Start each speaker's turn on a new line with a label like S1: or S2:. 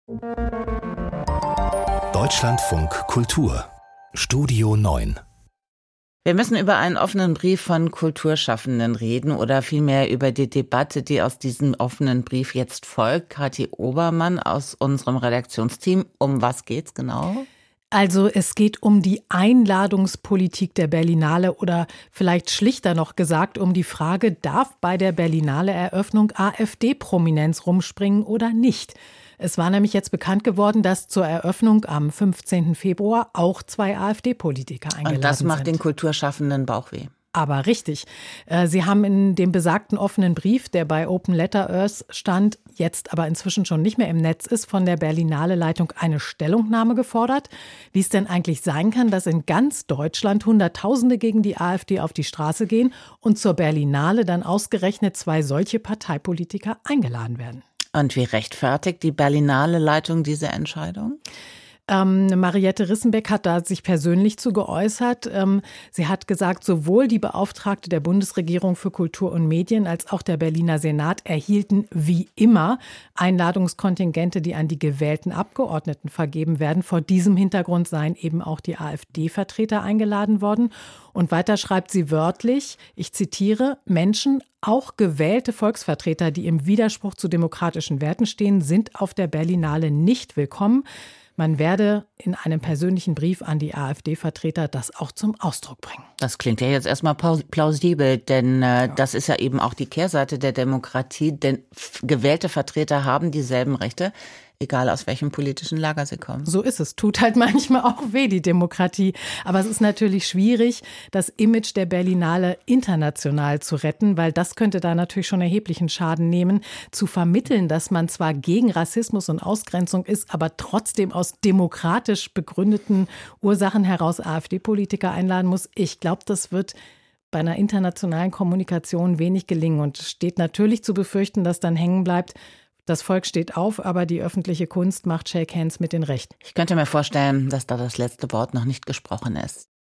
S1: Deutschlandfunk Kultur Studio 9.
S2: Wir müssen über einen offenen Brief von Kulturschaffenden reden oder vielmehr über die Debatte, die aus diesem offenen Brief jetzt folgt. Kathi Obermann aus unserem Redaktionsteam. Um was geht's genau?
S3: Also es geht um die Einladungspolitik der Berlinale oder vielleicht schlichter noch gesagt um die Frage, darf bei der Berlinale-Eröffnung AfD-Prominenz rumspringen oder nicht? Es war nämlich jetzt bekannt geworden, dass zur Eröffnung am 15. Februar auch 2 AfD-Politiker eingeladen sind.
S2: Und das macht den Kulturschaffenden Bauchweh.
S3: Aber richtig. Sie haben in dem besagten offenen Brief, der bei Open Letter Earth stand, jetzt aber inzwischen schon nicht mehr im Netz ist, von der Berlinale-Leitung eine Stellungnahme gefordert, wie es denn eigentlich sein kann, dass in ganz Deutschland Hunderttausende gegen die AfD auf die Straße gehen und zur Berlinale dann ausgerechnet 2 solche Parteipolitiker eingeladen werden.
S2: Und wie rechtfertigt die Berlinale-Leitung diese Entscheidung?
S3: Mariette Rissenbeck hat da sich persönlich zu geäußert. Sie hat gesagt, sowohl die Beauftragte der Bundesregierung für Kultur und Medien als auch der Berliner Senat erhielten wie immer Einladungskontingente, die an die gewählten Abgeordneten vergeben werden. Vor diesem Hintergrund seien eben auch die AfD-Vertreter eingeladen worden. Und weiter schreibt sie wörtlich, ich zitiere, Menschen, auch gewählte Volksvertreter, die im Widerspruch zu demokratischen Werten stehen, sind auf der Berlinale nicht willkommen. Man werde in einem persönlichen Brief an die AfD-Vertreter das auch zum Ausdruck bringen.
S2: Das klingt ja jetzt erstmal plausibel, denn das ist ja eben auch die Kehrseite der Demokratie, denn gewählte Vertreter haben dieselben Rechte, egal aus welchem politischen Lager sie kommen.
S3: So ist es. Tut halt manchmal auch weh, die Demokratie. Aber es ist natürlich schwierig, das Image der Berlinale international zu retten, weil das könnte da natürlich schon erheblichen Schaden nehmen. Zu vermitteln, dass man zwar gegen Rassismus und Ausgrenzung ist, aber trotzdem aus demokratisch begründeten Ursachen heraus AfD-Politiker einladen muss, ich glaube, das wird bei einer internationalen Kommunikation wenig gelingen. Und es steht natürlich zu befürchten, dass dann hängen bleibt, das Volk steht auf, aber die öffentliche Kunst macht Shake Hands mit den Rechten.
S2: Ich könnte mir vorstellen, dass da das letzte Wort noch nicht gesprochen ist.